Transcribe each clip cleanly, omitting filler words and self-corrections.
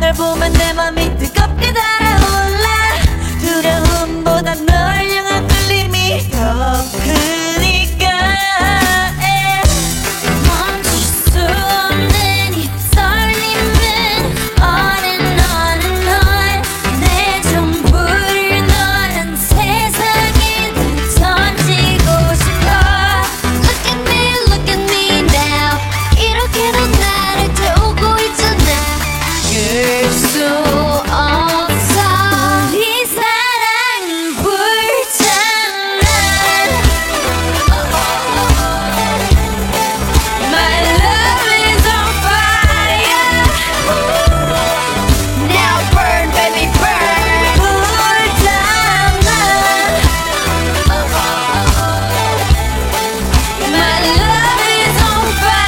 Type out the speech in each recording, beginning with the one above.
널 보면 내 맘이 뜨겁게 달아올라 두려움보다 널 향한 끌림이 더 크니까 멈출 수 없는 이 설렘은 on and on and on 내 전부를 너란 세상에 던지고 싶어 Look at me now 이렇게 넌 나를 태우고 있잖아 길 수 없어 우리 사랑은 불장난 My love is on fire Now burn baby burn 불장난 My love is on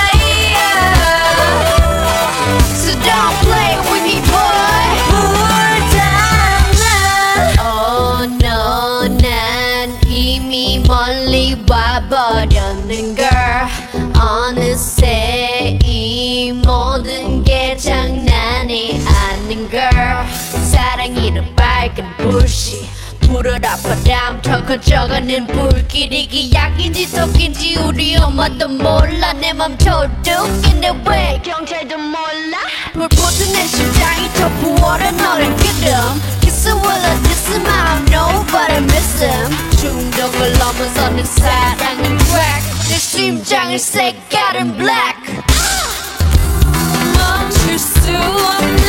fire So don't play with me boy 불장난 Oh no 난 이미 멀리 와버렸는 걸 어느새 이 모든 게 장난이 아닌 걸 사랑이란 빨간 불씨 불을 아파담 더 커져가는 불길이 기약인지 속인지 우리 엄마도 몰라 내 맘 도둑인데 왜 경찰도 몰라 불붙은 내 심장이 더 부어라 너를 기름 Kiss will I diss him I don't know but I miss him 중독을 넘어서는 사랑은 crack 내 심장을 색깔은 black 멈출 수 없는